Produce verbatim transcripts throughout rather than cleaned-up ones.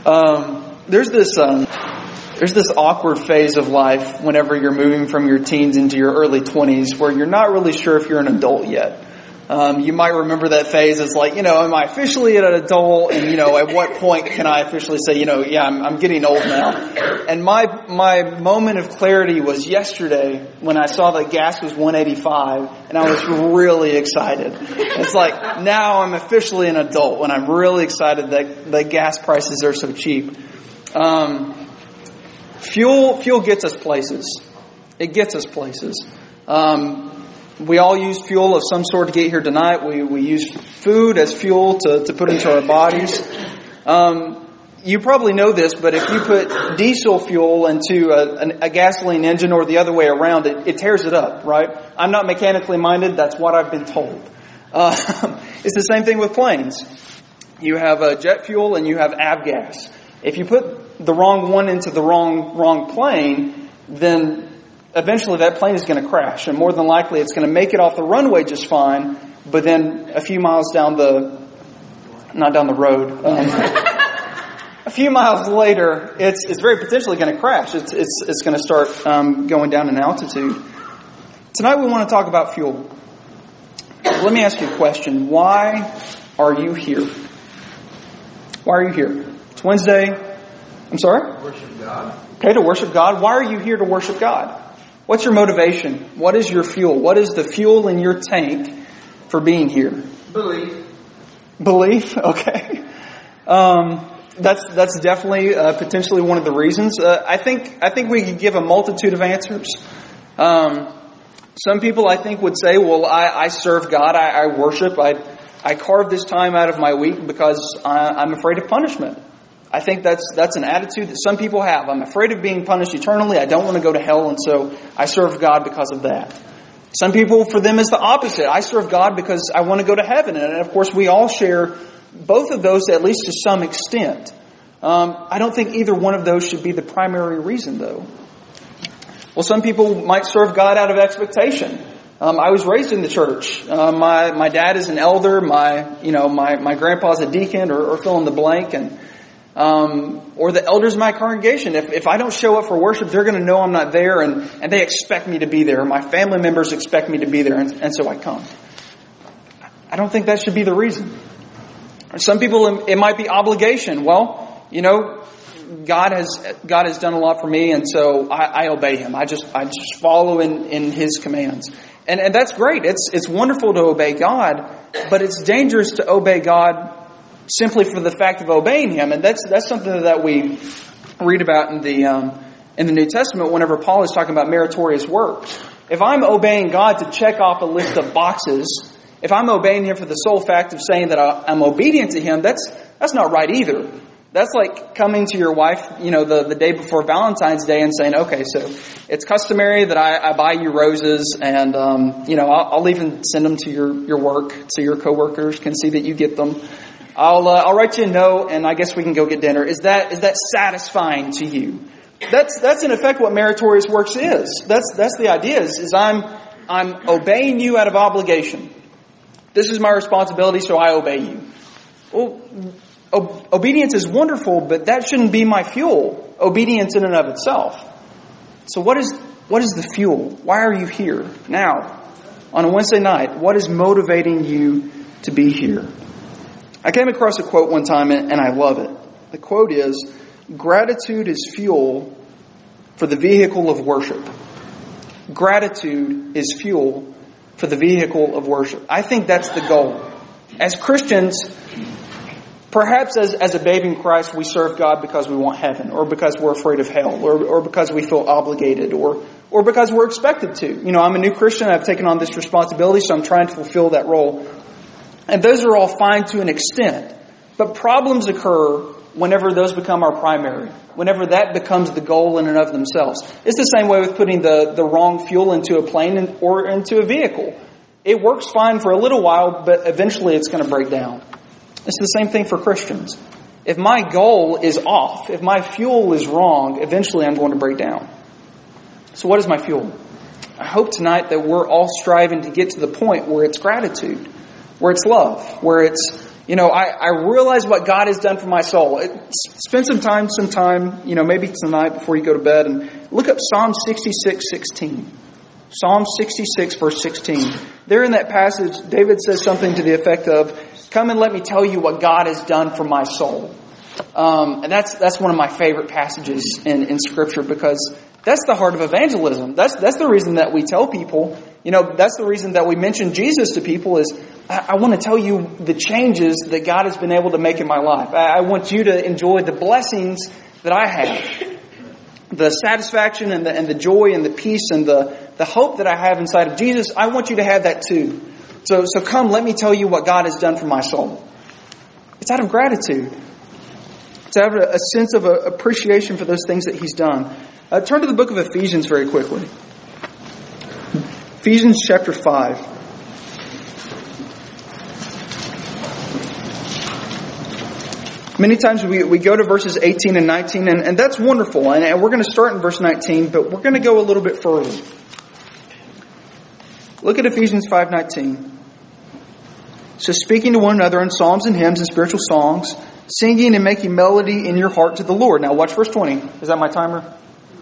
Um, there's this um, there's this awkward phase of life whenever you're moving from your teens into your early twenties where you're not really sure if you're an adult yet. Um, you might remember that phase as like, you know, am I officially an adult? And, you know, at what point can I officially say, you know, yeah, I'm, I'm getting old now. And my, my moment of clarity was yesterday when I saw that gas was one eighty-five and I was really excited. It's like, now I'm officially an adult when I'm really excited that the gas prices are so cheap. Um, fuel, fuel gets us places. It gets us places. Um, We all use fuel of some sort to get here tonight. We we use food as fuel to, to put into our bodies. Um, you probably know this, but if you put diesel fuel into a, a gasoline engine or the other way around, it, it tears it up, right? I'm not mechanically minded. That's what I've been told. Uh, it's the same thing with planes. You have uh, jet fuel and you have avgas. If you put the wrong one into the wrong wrong plane, then eventually that plane is going to crash, and more than likely it's going to make it off the runway just fine, but then a few miles down the, not down the road, um, a few miles later, it's it's very potentially going to crash. It's it's it's going to start um, going down in altitude. Tonight we want to talk about fuel. Let me ask you a question. Why are you here? Why are you here? It's Wednesday. I'm sorry? Worship God. Okay, to worship God. Why are you here to worship God? What's your motivation? What is your fuel? What is the fuel in your tank for being here? Belief. Belief? Okay. Um, that's that's definitely uh, potentially one of the reasons. Uh, I think I think we could give a multitude of answers. Um, some people I think would say, "Well, I, I serve God. I, I worship. I I carve this time out of my week because I, I'm afraid of punishment." I think that's that's an attitude that some people have. I'm afraid of being punished eternally. I don't want to go to hell, and so I serve God because of that. Some people, for them, is the opposite. I serve God because I want to go to heaven. And, of course, we all share both of those, at least to some extent. Um, I don't think either one of those should be the primary reason, though. Well, some people might serve God out of expectation. Um, I was raised in the church. Uh, my my dad is an elder. My you know my my grandpa's a deacon, or, or fill in the blank, and Um, or the elders of my congregation. If, if I don't show up for worship, they're going to know I'm not there, and, and they expect me to be there. My family members expect me to be there, and, and so I come. I don't think that should be the reason. Some people, it might be obligation. Well, you know, God has God has done a lot for me, and so I, I obey Him. I just I just follow in, in His commands, and and that's great. It's it's wonderful to obey God, but it's dangerous to obey God simply for the fact of obeying Him, and that's that's something that we read about in the um, in the New Testament whenever Paul is talking about meritorious works. If I'm obeying God to check off a list of boxes, if I'm obeying Him for the sole fact of saying that I'm obedient to Him, that's that's not right either. That's like coming to your wife, you know, the, the day before Valentine's Day and saying, okay, so it's customary that I, I buy you roses, and um, you know, I'll, I'll even send them to your your work so your coworkers can see that you get them. I'll uh, I'll write you a note, and I guess we can go get dinner. Is that is that satisfying to you? That's that's in effect what meritorious works is. That's that's the idea. Is, is I'm I'm obeying you out of obligation. This is my responsibility, so I obey you. Well, o- obedience is wonderful, but that shouldn't be my fuel. Obedience in and of itself. So what is what is the fuel? Why are you here now on a Wednesday night? What is motivating you to be here? I came across a quote one time, and I love it. The quote is, "Gratitude is fuel for the vehicle of worship." Gratitude is fuel for the vehicle of worship. I think that's the goal. As Christians, perhaps as, as a babe in Christ, we serve God because we want heaven, or because we're afraid of hell, or, or because we feel obligated, or or because we're expected to. You know, I'm a new Christian. I've taken on this responsibility, so I'm trying to fulfill that role. And those are all fine to an extent. But problems occur whenever those become our primary, whenever that becomes the goal in and of themselves. It's the same way with putting the, the wrong fuel into a plane or into a vehicle. It works fine for a little while, but eventually it's going to break down. It's the same thing for Christians. If my goal is off, if my fuel is wrong, eventually I'm going to break down. So what is my fuel? I hope tonight that we're all striving to get to the point where it's gratitude, where it's love, where it's, You know, I, I realize what God has done for my soul. It, spend some time, some time, you know, maybe tonight before you go to bed, and look up Psalm sixty-six sixteen. Psalm sixty-six, verse sixteen. There in that passage, David says something to the effect of, "Come and let me tell you what God has done for my soul." Um, and that's that's one of my favorite passages in, in Scripture, because that's the heart of evangelism. That's that's the reason that we tell people, you know, that's the reason that we mention Jesus to people is, I, I want to tell you the changes that God has been able to make in my life. I, I want you to enjoy the blessings that I have. The satisfaction and the, and the joy and the peace and the, the hope that I have inside of Jesus, I want you to have that too. So, so come, let me tell you what God has done for my soul. It's out of gratitude. It's out of a, a sense of a, appreciation for those things that He's done. Uh, turn to the book of Ephesians very quickly. Ephesians chapter five. Many times we, we go to verses eighteen and nineteen, and, and that's wonderful. And, and we're going to start in verse nineteen, but we're going to go a little bit further. Look at Ephesians five nineteen. So speaking to one another in psalms and hymns and spiritual songs, singing and making melody in your heart to the Lord. Now watch verse twenty. Is that my timer?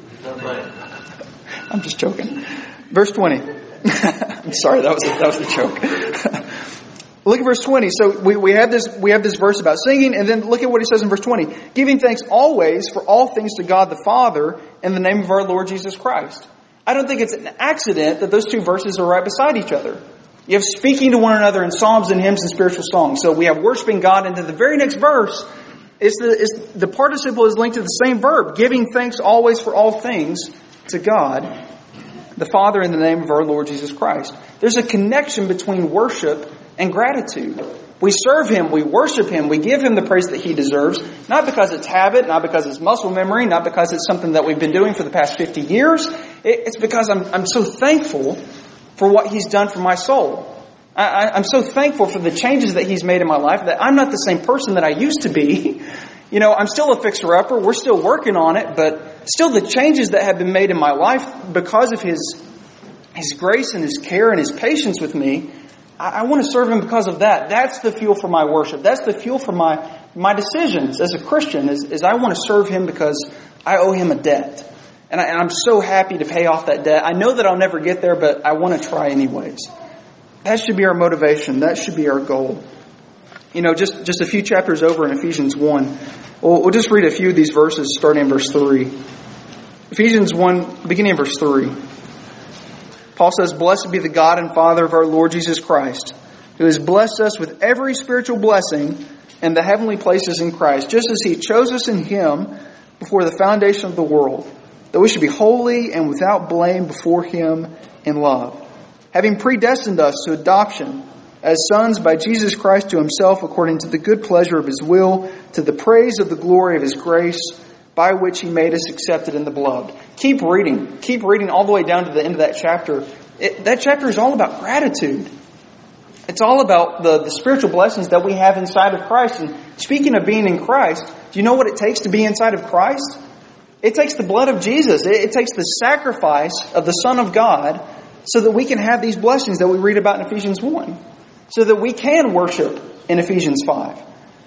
I'm just joking. Verse twenty. I'm sorry, that was a, that was a joke. Look at verse twenty. So we, we have this we have this verse about singing, and then look at what he says in verse twenty. Giving thanks always for all things to God the Father in the name of our Lord Jesus Christ. I don't think it's an accident that those two verses are right beside each other. You have speaking to one another in psalms and hymns and spiritual songs. So we have worshiping God, and to the very next verse, it's the, it's, the participle is linked to the same verb. Giving thanks always for all things to God the Father in the name of our Lord Jesus Christ. There's a connection between worship and gratitude. We serve Him, we worship Him, we give Him the praise that He deserves, not because it's habit, not because it's muscle memory, not because it's something that we've been doing for the past fifty years. It's because I'm, I'm so thankful for what He's done for my soul. I, I'm so thankful for the changes that He's made in my life, that I'm not the same person that I used to be. You know, I'm still a fixer-upper, we're still working on it, but still the changes that have been made in my life because of His, His grace and His care and His patience with me, I want to serve Him because of that. That's the fuel for my worship. That's the fuel for my, my decisions as a Christian, is, is I want to serve Him because I owe Him a debt. And, I, and I'm so happy to pay off that debt. I know that I'll never get there, but I want to try anyways. That should be our motivation. That should be our goal. You know, just, just a few chapters over in Ephesians one. We'll, we'll just read a few of these verses starting in verse three. Ephesians one, beginning in verse three. Paul says, "Blessed be the God and Father of our Lord Jesus Christ, who has blessed us with every spiritual blessing in the heavenly places in Christ, just as He chose us in Him before the foundation of the world, that we should be holy and without blame before Him in love, having predestined us to adoption as sons by Jesus Christ to Himself, according to the good pleasure of His will, to the praise of the glory of His grace, by which He made us accepted in the beloved." Keep reading. Keep reading all the way down to the end of that chapter. It, that chapter is all about gratitude. It's all about the, the spiritual blessings that we have inside of Christ. And speaking of being in Christ, do you know what it takes to be inside of Christ? It takes the blood of Jesus. It, it takes the sacrifice of the Son of God so that we can have these blessings that we read about in Ephesians one. So that we can worship in Ephesians five.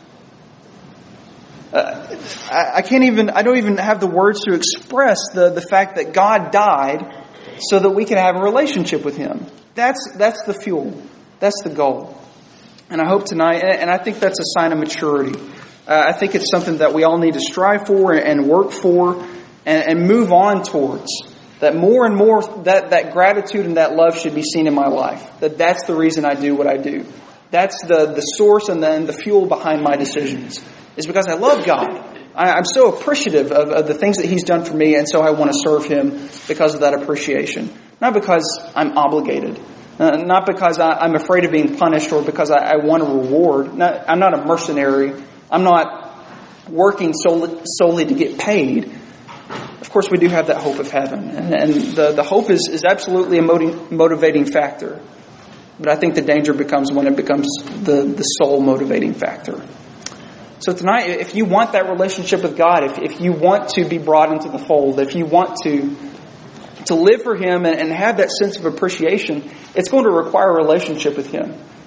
Uh, I, I can't even, I don't even have the words to express the, the fact that God died so that we can have a relationship with Him. That's, that's the fuel. That's the goal. And I hope tonight, and I think that's a sign of maturity. Uh, I think it's something that we all need to strive for and work for and, and move on towards. That more and more, that, that gratitude and that love should be seen in my life. That that's the reason I do what I do. That's the, the source and then the fuel behind my decisions. Is because I love God. I, I'm so appreciative of, of the things that He's done for me, and so I want to serve Him because of that appreciation. Not because I'm obligated. Uh, not because I, I'm afraid of being punished or because I, I want a reward. Not, I'm not a mercenary. I'm not working solely, solely to get paid. Of course, we do have that hope of heaven. And, and the, the hope is, is absolutely a motiv- motivating factor. But I think the danger becomes when it becomes the, the sole motivating factor. So tonight, if you want that relationship with God, if, if you want to be brought into the fold, if you want to to live for Him and, and have that sense of appreciation, it's going to require a relationship with Him.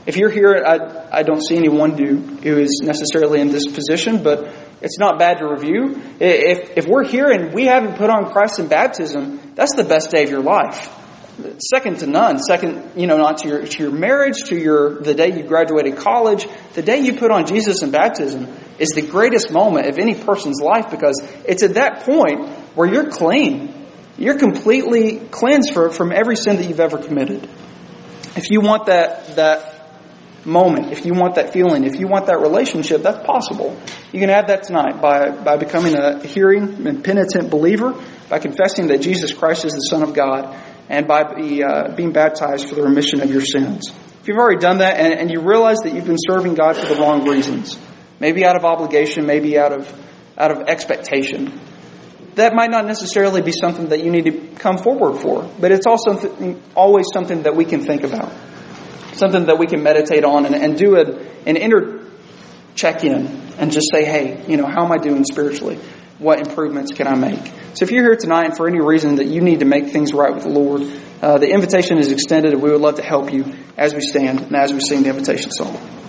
If you're here, I, I don't see anyone who, who is necessarily in this position, but it's not bad to review. If, if we're here and we haven't put on Christ in baptism, that's the best day of your life. Second to none. Second, you know, not to your, to your marriage, to your, the day you graduated college. The day you put on Jesus in baptism is the greatest moment of any person's life, because it's at that point where you're clean. You're completely cleansed for, from every sin that you've ever committed. If you want that, that moment, if you want that feeling, if you want that relationship, that's possible. You can have that tonight by, by becoming a hearing and penitent believer, by confessing that Jesus Christ is the Son of God, and by be, uh, being baptized for the remission of your sins. If you've already done that and, and you realize that you've been serving God for the wrong reasons, maybe out of obligation, maybe out of out of expectation, that might not necessarily be something that you need to come forward for, but it's also something, always something that we can think about, something that we can meditate on and, and do a, an inner check-in and just say, hey, you know, how am I doing spiritually? What improvements can I make? So if you're here tonight and for any reason that you need to make things right with the Lord, uh, the invitation is extended, and we would love to help you as we stand and as we sing the invitation song.